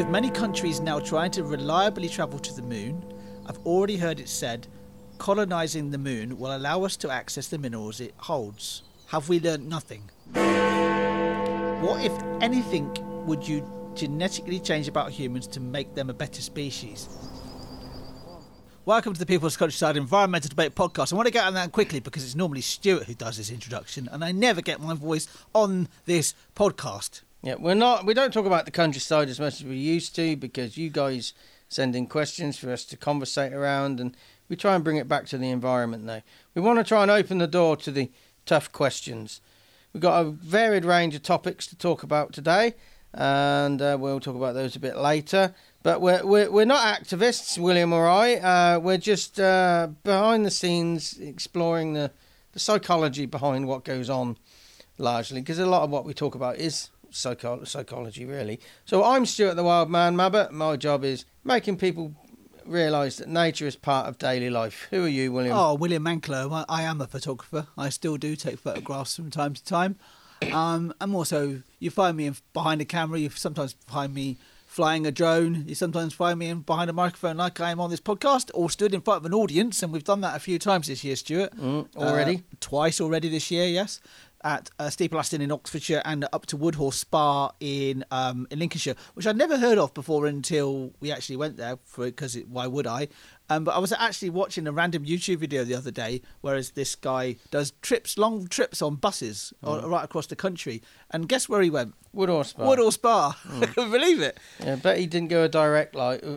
With many countries now trying to reliably travel to the moon, I've already heard it said, colonising the moon will allow us to access the minerals it holds. Have we learnt nothing? What, if anything, would you genetically change about humans to make them a better species? Welcome to the People's Countryside Environmental Debate Podcast. I want to get on that quickly because it's normally Stuart who does this introduction, and I never get my voice on this podcast. Yeah, we don't talk about the countryside as much as we used to because you guys send in questions for us to conversate around, and we try and bring it back to the environment now. We want to try and open the door to the tough questions. We've got a varied range of topics to talk about today, and we'll talk about those a bit later. But we're not activists, William or I. We're just behind the scenes exploring the psychology behind what goes on, largely, because a lot of what we talk about is psychology, really. So I'm Stuart the Wild Man Mabbott. My job is making people realise that nature is part of daily life. Who are you, William? Oh, William Manklow. I am a photographer. I still do take photographs from time to time. I'm also, you find me behind a camera. You sometimes find me flying a drone. You sometimes find me behind a microphone like I am on this podcast, or stood in front of an audience, and we've done that a few times this year, Stuart. Already? Twice already this year, yes. At Steeple Aston in Oxfordshire and up to Woodhorse Spa in Lincolnshire, which I'd never heard of before until we actually went there, because why would I? But I was actually watching a random YouTube video the other day, whereas this guy does long trips on buses right across the country. And guess where he went? Woodhorse Spa. Woodhorse Spa. I couldn't believe it. Yeah, bet he didn't go a direct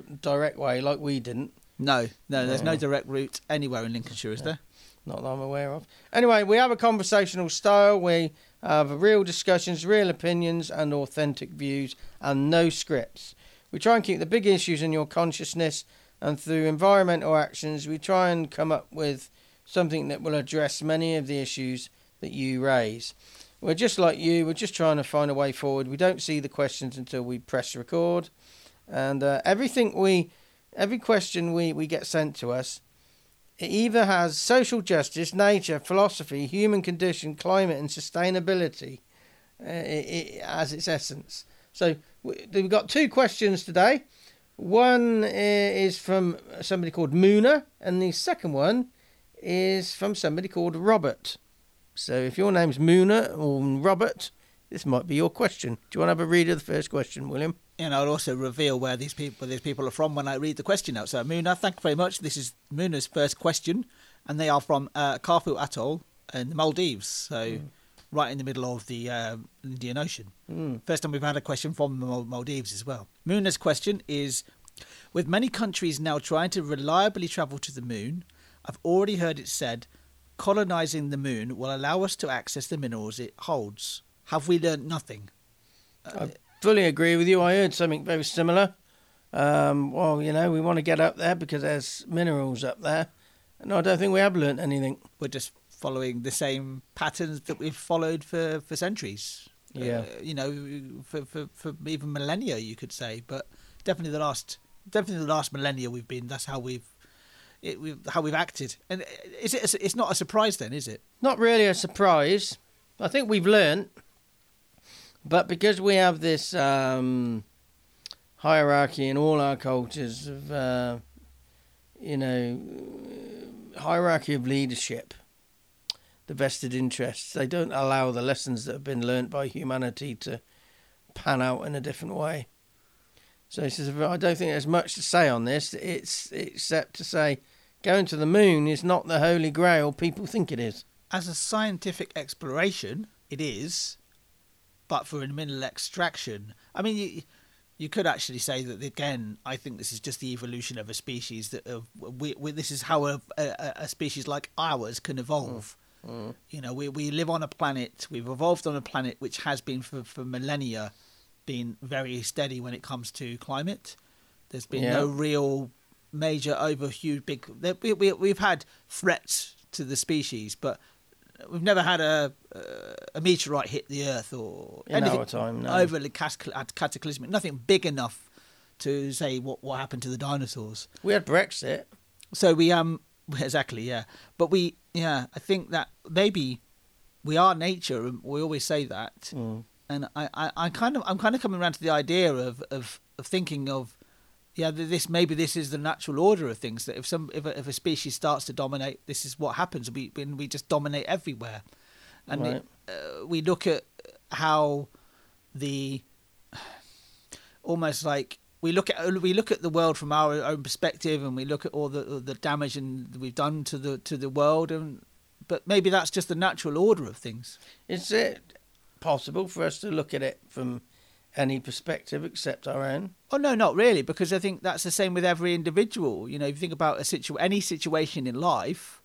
way like we didn't. No, there's no direct route anywhere in Lincolnshire, is there? Not that I'm aware of. Anyway, we have a conversational style. We have real discussions, real opinions and authentic views, and no scripts. We try and keep the big issues in your consciousness, and through environmental actions we try and come up with something that will address many of the issues that you raise. We're just like you. We're just trying to find a way forward. We don't see the questions until we press record, and every question we get sent to us, it either has social justice, nature, philosophy, human condition, climate and sustainability as its essence. So we've got two questions today. One is from somebody called Moona, and the second one is from somebody called Robert. So if your name's Moona or Robert, this might be your question. Do you want to have a read of the first question, William? And I'll also reveal where these people are from when I read the question out. So, Moona, thank you very much. This is Moona's first question, and they are from Kharfu Atoll in the Maldives, so right in the middle of the Indian Ocean. First time we've had a question from the Maldives as well. Moona's question is, with many countries now trying to reliably travel to the moon, I've already heard it said, colonising the moon will allow us to access the minerals it holds. Have we learnt nothing? I fully agree with you. I heard something very similar. We want to get up there because there's minerals up there. And I don't think we have learnt anything. We're just following the same patterns that we've followed for centuries. Yeah. For even millennia, you could say. But definitely the last millennia that's how we've acted. And it's not a surprise then, is it? Not really a surprise. I think we've learnt. But because we have this hierarchy in all our cultures of, hierarchy of leadership, the vested interests, they don't allow the lessons that have been learnt by humanity to pan out in a different way. So he says, I don't think there's much to say on this, except to say going to the moon is not the holy grail people think it is. As a scientific exploration, it is. But for a mineral extraction, I mean, you could actually say that, again, I think this is just the evolution of a species. This is how a species like ours can evolve. You know, we live on a planet, we've evolved on a planet which has been for millennia been very steady when it comes to climate. There's been no real major we've had threats to the species, but we've never had a meteorite hit the Earth or anything overly cataclysmic. Nothing big enough to say what happened to the dinosaurs. We had Brexit, so we exactly, yeah. But I think that maybe we are nature, and we always say that. And I'm kind of coming around to the idea of thinking of, yeah, maybe this is the natural order of things, that if a species starts to dominate, this is what happens. We just dominate everywhere. And Right. we look at how almost like we look at the world from our own perspective, and we look at all the damage we've done to the world, but maybe that's just the natural order of things. Is it possible for us to look at it from any perspective except our own? Oh no, not really, because I think that's the same with every individual. You know, if you think about any situation in life,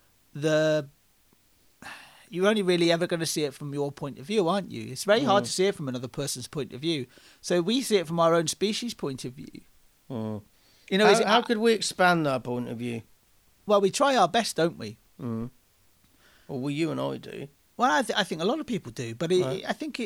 you're only really ever going to see it from your point of view, aren't you? It's very hard to see it from another person's point of view. So we see it from our own species' point of view. Mm. You know, How could we expand our point of view? well, we try our best, don't we? Mm. Well, you and I do. Well, I think a lot of people do, but Right. I think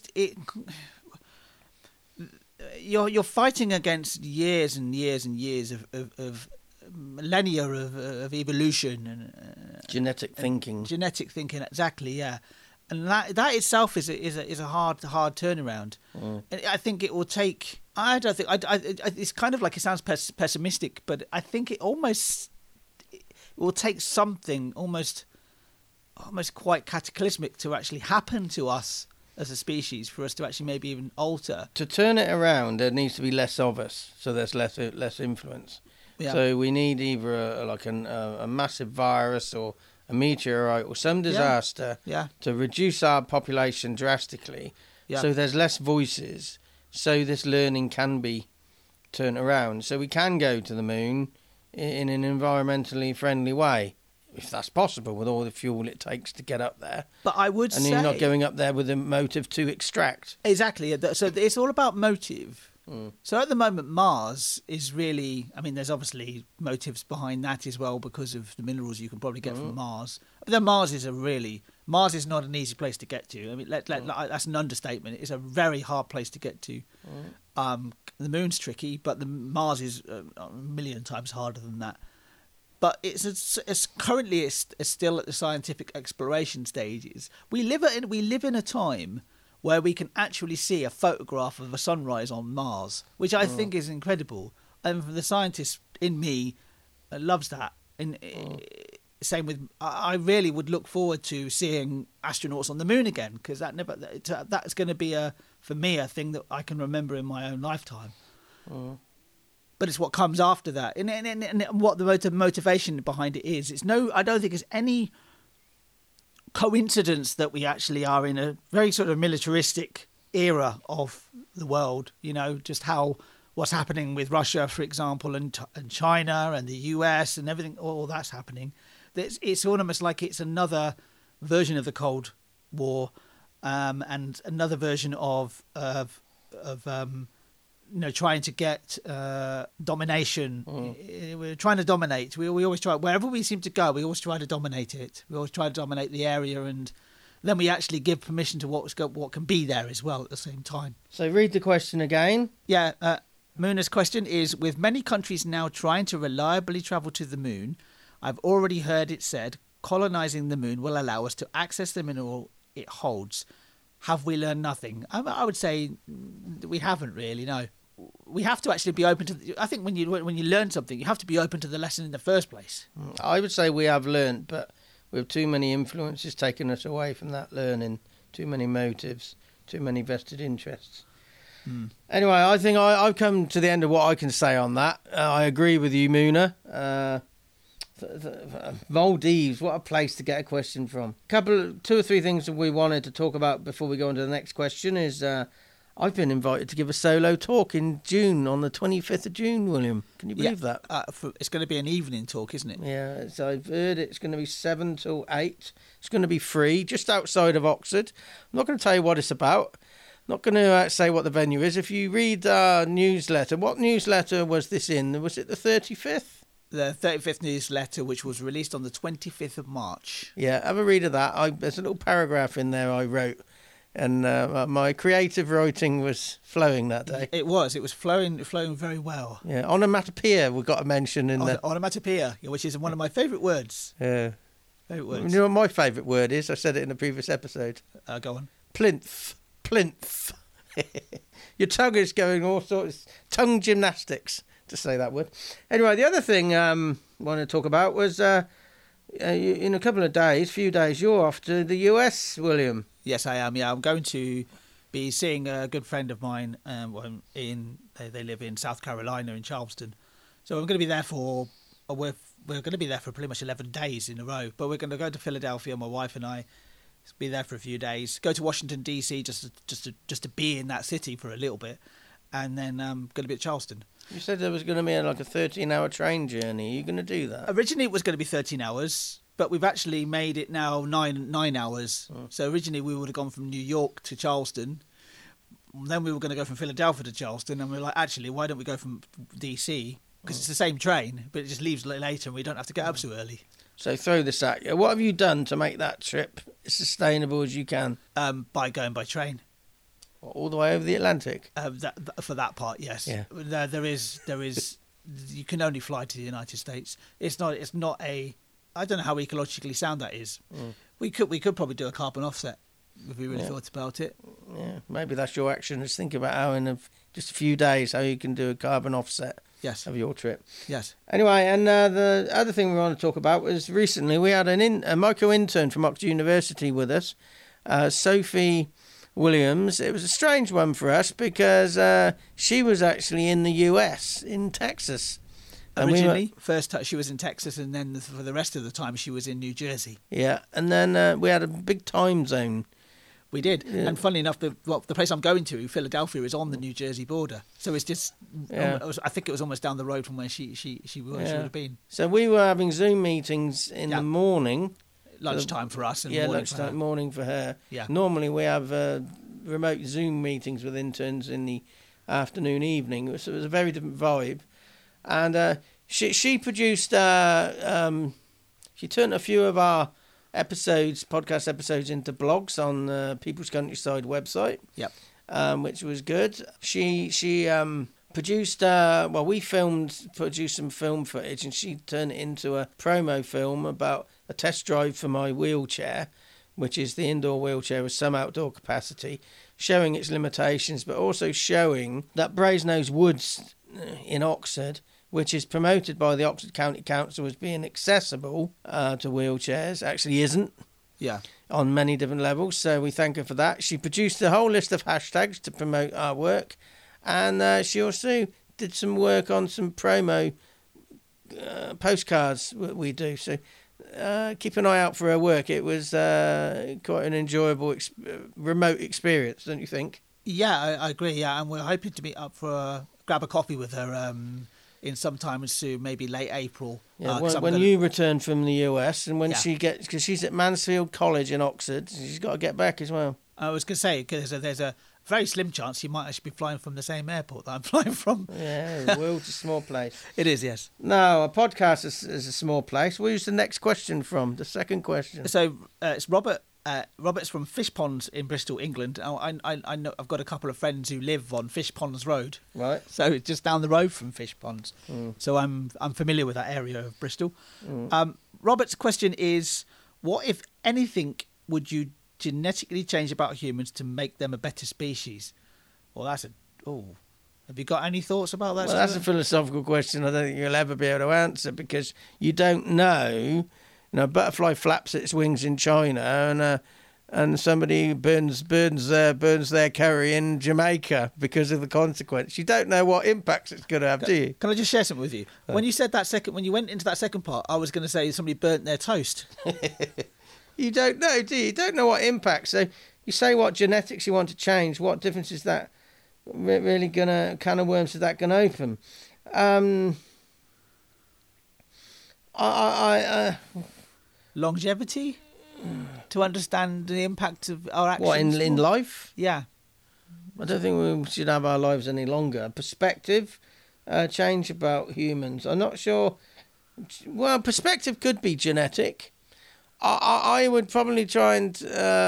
you're fighting against years and years and years of millennia of evolution and Genetic thinking. genetic thinking. Exactly, yeah, and that itself is a hard turnaround. Mm. And I think it will take. I don't think. It's kind of like, it sounds pessimistic, but I think it will take something almost quite cataclysmic to actually happen to us as a species for us to actually maybe even alter. To turn it around, there needs to be less of us, so there's less influence. Yeah. So we need either a massive virus or a meteorite or some disaster Yeah. to reduce our population drastically. Yeah. So there's less voices. So this learning can be turned around. So we can go to the moon in an environmentally friendly way, if that's possible, with all the fuel it takes to get up there. But I would And say you're not going up there with a motive to extract. exactly. So it's all about motive. Mm. So at the moment, Mars is really. I mean, there's obviously motives behind that as well because of the minerals you can probably get from Mars. But then Mars is not an easy place to get to. I mean, that's an understatement. It's a very hard place to get to. The moon's tricky, but the Mars is a million times harder than that. But it's currently still at the scientific exploration stages. We live in a time where we can actually see a photograph of a sunrise on Mars, which I think is incredible. And the scientist in me loves that. And same with, I really would look forward to seeing astronauts on the moon again, because that's going to be for me a thing that I can remember in my own lifetime. But it's what comes after that, and what the motivation behind it is. I don't think it's any coincidence that we actually are in a very sort of militaristic era of the world. You know, just what's happening with Russia, for example, and China and the US and everything. All that's happening. It's almost like it's another version of the Cold War, and another version of trying to get domination. We're trying to dominate. We always try, wherever we seem to go, we always try to dominate it. We always try to dominate the area, and then we actually give permission to what can be there as well at the same time. So read the question again. Yeah, Muna's question is, with many countries now trying to reliably travel to the moon, I've already heard it said colonizing the moon will allow us to access the mineral it holds. Have we learned nothing? I would say we haven't really, no. We have to actually be open to. I think when you learn something, you have to be open to the lesson in the first place. I would say we have learnt, but with too many influences taking us away from that learning, too many motives, too many vested interests. Anyway, I think I've come to the end of what I can say on that. I agree with you, Muna. Maldives, what a place to get a question from. Two or three things that we wanted to talk about before we go on to the next question is I've been invited to give a solo talk in June, on the 25th of June, William. Can you believe that? It's going to be an evening talk, isn't it? Yeah, so I've heard it's going to be 7 till 8. It's going to be free, just outside of Oxford. I'm not going to tell you what it's about. I'm not going to say what the venue is. If you read our newsletter, what newsletter was this in? Was it the 35th? The 35th newsletter, which was released on the 25th of March. Yeah, have a read of that. There's a little paragraph in there I wrote, and my creative writing was flowing that day. It was flowing very well. Yeah, onomatopoeia we got a mention in there. Onomatopoeia, which is one of my favourite words. Yeah. Favourite words. You know what my favourite word is? I said it in a previous episode. Go on. Plinth. plinth. Your tongue is going all sorts, tongue gymnastics, to say that word. Anyway, the other thing I wanted to talk about was in a couple of days, few days, you're off to the US, William. Yes, I am. Yeah, I'm going to be seeing a good friend of mine. They live in South Carolina in Charleston, so I'm going to be there for. We're going to be there for pretty much 11 days in a row. But we're going to go to Philadelphia, my wife and I. Be there for a few days. Go to Washington DC just to be in that city for a little bit, and then going to be at Charleston. You said there was going to be like a 13-hour train journey. Are you going to do that? Originally, it was going to be 13 hours. But we've actually made it now 9 hours. Oh. So originally we would have gone from New York to Charleston. Then we were going to go from Philadelphia to Charleston. And we were like, actually, why don't we go from DC? Because it's the same train, but it just leaves later and we don't have to get up so early. So throw this at you. What have you done to make that trip as sustainable as you can? By going by train. All the way over the Atlantic? For that part, yes. Yeah. There is. You can only fly to the United States. It's not a... I don't know how ecologically sound that is. Mm. We could probably do a carbon offset if we really thought about it. Yeah, maybe that's your action. Just think about how in just a few days how you can do a carbon offset of your trip. Yes. Anyway, and the other thing we want to talk about was recently we had a micro-intern from Oxford University with us, Sophie Williams. It was a strange one for us because she was actually in the US, in Texas. Originally, first she was in Texas, and then for the rest of the time she was in New Jersey. Yeah, and then we had a big time zone. We did, and funnily enough, the place I'm going to, Philadelphia, is on the New Jersey border. So it's just, I think it was almost down the road from where she would have been. So we were having Zoom meetings in the morning. Lunchtime for us. And morning for her. Yeah. Normally we have remote Zoom meetings with interns in the afternoon, evening. So it was a very different vibe. And she produced, she turned a few of our podcast episodes into blogs on the People's Countryside website. Yep. Which was good. She produced, we produced some film footage, and she turned it into a promo film about a test drive for my wheelchair, which is the indoor wheelchair with some outdoor capacity, showing its limitations, but also showing that Brasenose Woods in Oxford, which is promoted by the Oxford County Council as being accessible to wheelchairs, actually isn't. Yeah. On many different levels, so we thank her for that. She produced a whole list of hashtags to promote our work, and she also did some work on some promo postcards we do. So keep an eye out for her work. It was quite an enjoyable remote experience, don't you think? Yeah, I agree. Yeah, and we're hoping to meet up for grab a coffee with her in some time soon, maybe late April. Yeah, when you return from the US, and when she gets, because she's at Mansfield College in Oxford, she's got to get back as well. I was going to say, because there's a very slim chance you might actually be flying from the same airport that I'm flying from. Yeah, the world's a small place. It is, yes. No, a podcast is a small place. Where's the next question from? The second question. So it's Robert. Robert's from Fish Ponds in Bristol, England. I know I've got a couple of friends who live on Fish Ponds Road. Right. So it's just down the road from Fish Ponds. Mm. So I'm familiar with that area of Bristol. Mm. Robert's question is, what, if anything, would you genetically change about humans to make them a better species? Well, have you got any thoughts about that? Well, that's a philosophical question I don't think you'll ever be able to answer, because you don't know. A butterfly flaps its wings in China, and somebody burns their curry in Jamaica because of the consequence. You don't know what impacts it's going to have, do you? Can I just share something with you? When you said when you went into that second part, I was going to say somebody burnt their toast. You don't know, do you? You don't know what impacts. So you say what genetics you want to change. What difference is that really going to, can of worms is that going to open? Longevity? To understand the impact of our actions? What, in life? Yeah. I don't think we should have our lives any longer. Perspective change about humans. I'm not sure. Well, perspective could be genetic. I would probably try and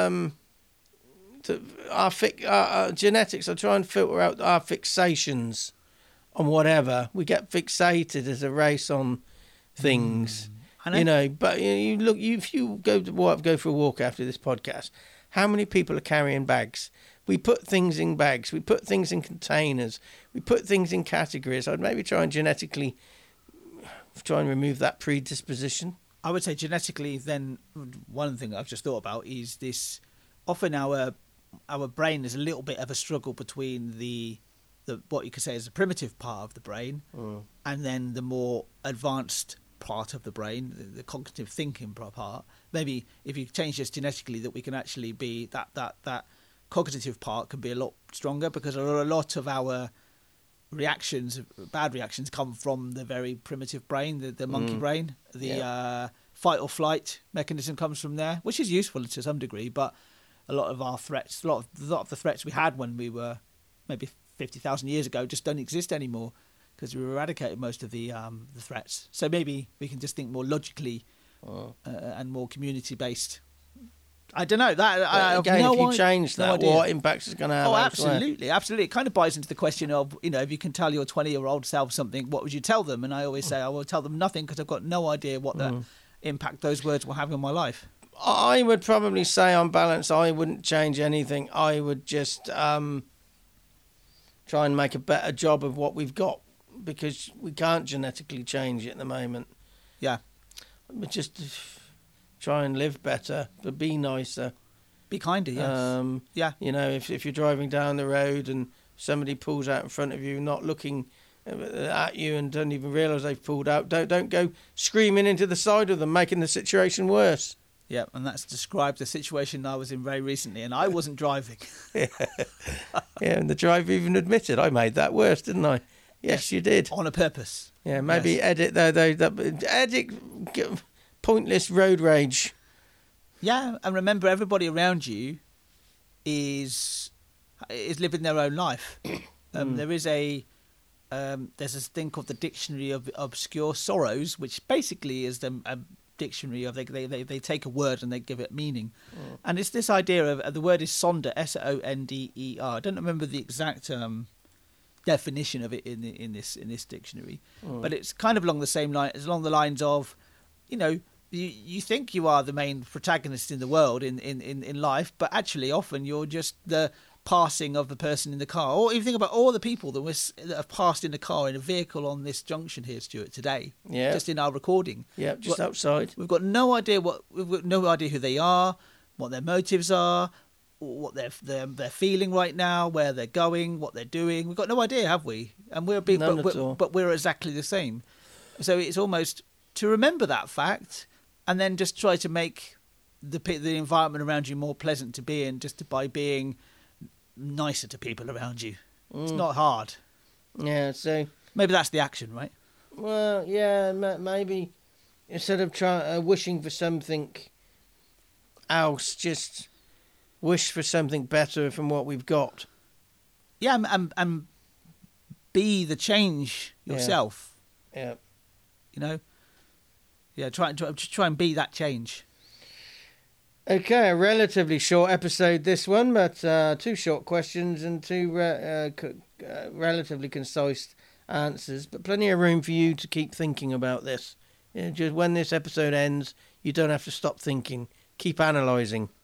our genetics. I try and filter out our fixations on whatever. We get fixated as a race on things, But you look. If you go for a walk after this podcast, how many people are carrying bags we put things in bags, we put things in containers, we put things in categories. I'd maybe try and genetically try and remove that predisposition. I would say genetically, then one thing I've just thought about is this. Often our brain is a little bit of a struggle between the what you could say is the primitive part of the brain and then the more advanced part of the brain, the cognitive thinking part. Maybe if you change this genetically, that we can actually be that cognitive part can be a lot stronger, because a lot of our reactions, bad reactions, come from the very primitive brain, the monkey brain. The fight or flight mechanism comes from there, which is useful to some degree, but a lot of our threats, a lot of the threats we had when we were maybe 50,000 years ago just don't exist anymore, because we eradicated most of the threats. So maybe we can just think more logically and more community based. I don't know. If you change that, what impacts is going to have? Oh, absolutely. It kind of buys into the question of, if you can tell your 20-year-old self something, what would you tell them? And I always say I will tell them nothing, because I've got no idea what the impact those words will have on my life. I would probably say, on balance, I wouldn't change anything. I would just try and make a better job of what we've got, because we can't genetically change it at the moment. Yeah. But just try and live better, but be nicer. Be kinder, yes. If you're driving down the road and somebody pulls out in front of you, not looking at you and don't even realise they've pulled out, don't go screaming into the side of them, making the situation worse. Yeah, and that's described the situation I was in very recently, and I wasn't driving. Yeah, and the driver even admitted, I made that worse, didn't I? Yes, you did. On a purpose. Yeah, maybe edit edit pointless road rage. Yeah, and remember, everybody around you is living their own life. There's this thing called the Dictionary of Obscure Sorrows, which basically is a dictionary of they take a word and they give it meaning, and it's this idea of the word is sonder, Sonder. I don't remember the exact definition of it in this dictionary, but it's kind of along the lines of, you think you are the main protagonist in the world in life, but actually often you're just the passing of the person in the car. Or you think about all the people that have passed in the car in a vehicle on this junction here, Stuart, today. Yeah. Just in our recording. Yeah, just outside. We've got no idea who they are, what their motives are, what they're feeling right now, where they're going, what they're doing. We've got no idea, have we? And but we're exactly the same. So it's almost to remember that fact, and then just try to make the environment around you more pleasant to be in, by being nicer to people around you. It's not hard. Yeah, so maybe that's the action, right? Well, yeah, maybe instead of wishing for something else, just wish for something better from what we've got. Yeah, and be the change yourself. Yeah. Yeah, try and be that change. Okay, a relatively short episode this one, but 2 short questions and 2 relatively concise answers, but plenty of room for you to keep thinking about this. Just when this episode ends, you don't have to stop thinking. Keep analysing.